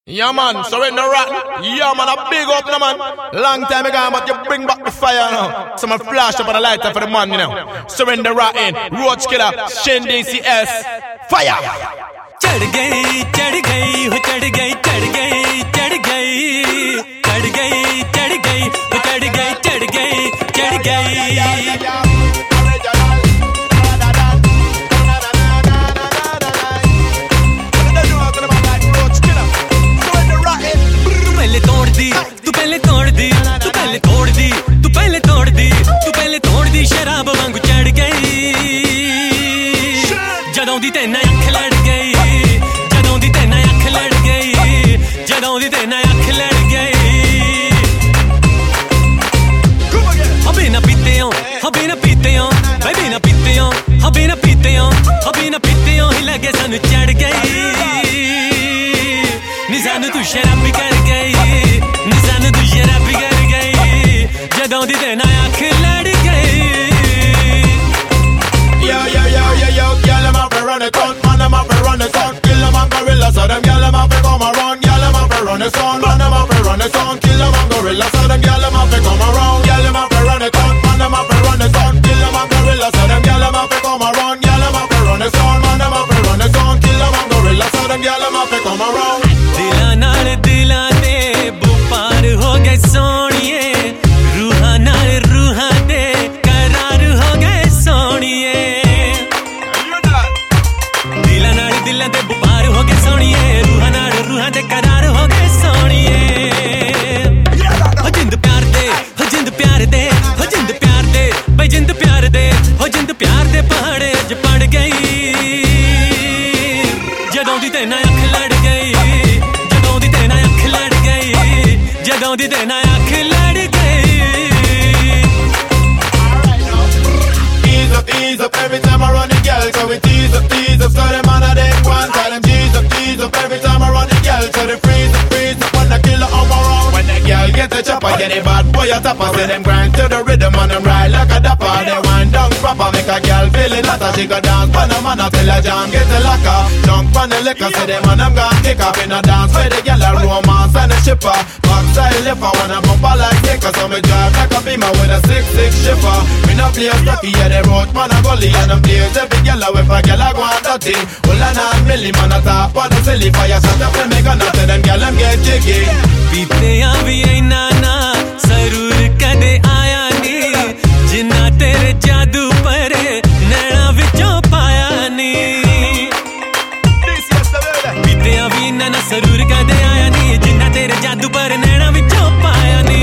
Yeah man, surrender rotten. Yeah man, a big up no man. Long time ago, but you bring back the fire now. So I flash up on the lighter for the man, you know. Surrender rotten, Roach Killer, Shin DCS, fire. चढ़ गई चढ़ गई हो चढ़ गई चढ़ गई चढ़ गई चढ़ गई चढ़ गई हो चढ़ गई चढ़ गई चढ़ गई तू पहले तोड़ दी तू पहले तोड़ दी तू पहले तोड़ दी तू पहले तोड़ दी शराब वांगू चढ़ गई जदों दी ते ना अख लड़ गई जदों दी ते ना अख लड़ गई जदों दी ते ना अख लड़ गई हो बिना पीते हो भाई बिना पीते हो बिना पीते हो ही लगे सानू चढ़ गई नी सानू तू शराबी कर गई नी सानू तू शराबी कर गई जदों दी ते ना अख लड़ गई Yo, girl, I'm out to run the town, man, I'm out to run the town. Kill them and gorilla, so them girl, I'm out to come around. Girl, I'm out to run the town, man, I'm out to run the town. Kill them and gorilla, so them girl, I'm out to come around. Girl, I'm out to run the town, man, I'm out to run the town. Kill them and gorilla, so them girl, I'm out to come around. Girl, I'm out to run the town, man, I'm out to run the town. Kill them and gorilla, so them girl, I'm out to come around. दिला नाल दिला दे बुपार हो गए सोनिए रूहां नाल रूहां दे करार हो गए सोनिए दिला नाल दिला दे बुपार हो गए सोनिए रूहां नाल रूहां दे करार हो गए सोनिए हो जिंद प्यार दे हो जिंद प्यार दे हो जिंद प्यार दे भाई जिंद प्यार दे हो जिंद प्यार दे पहाड़े अज पड़ गई जदों दी ते ना अख लड़ गई जदों दी ते ना अख लड़ गई जदों दी ते ना अख लड़ गई Ease up, every time I run the girl, so we tease up, so them man a them one, tell them tease up, every time I run the girl, so they freeze up, when the killer on my round. When the girl get the chopper, get the bad boy a topper, say them grind to the rhythm and them ride like a dapper. They wind down proper, make a girl feel it later, she go dance, pan a man a tell her jam, get the locker, jump on the liquor, say them man them gone kick up in a dance, where the girl a romance and a shipper, backside lifter, when I bumper like kicker, so me drive like a beamer with a 6'6" shiffer, me no play stucky, yeah they roach man a gully, and them days every girl a whip a girl a go and dirty, well a not milli man a top on the silly fire, shut up and make a nut, them girl them get jiggy. पीते भी ना ना जरूर कदे आया नी जिन्ना तेरे जादू पर नैना विचों पाया नी पीते भी ना ना जरूर कदे आया नी जिन्ना तेरे जादू पर नैना विचों पाया नी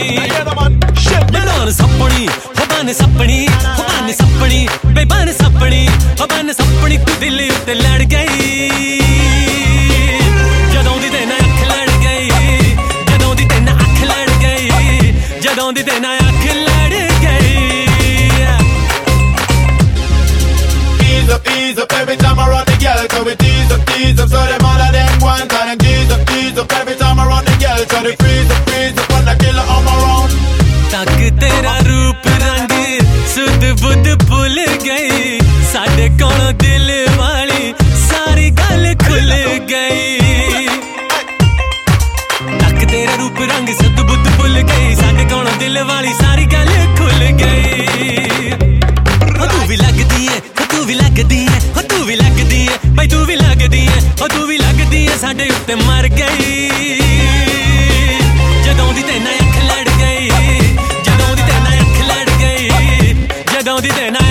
बन सपनी हो बन सपनी हो बन सपनी बे बन सपनी हो बन सपनी तू दिल उत्ते लड़ गई जदों दी ते ना अख लड़ गई जदों दी ते ना अख लड़ गई जदों दी ते ना अख लड़ गई Ease up, every time I run the girl, so we tease up, so them all of them one, tell them tease up, every time I run the girl, so they freeze up, when the killer on my round. तक तेरा रूप रंग सुध बुध भूल गई साडे कोलों दिल वाली सारी गल खुल गई तक तेरा रूप रंग सुध बुध भूल गई साडे कोलों दिल वाली सारी गल खुल गई हो तू भी लगदी है हो तू भी लगदी है हो तू भी लगदी है भाई तू भी लगदी है हो तू भी लगदी है साडे उत्ते मर गई जदों दी ते ना अख लड़ गई जदों दी ते ना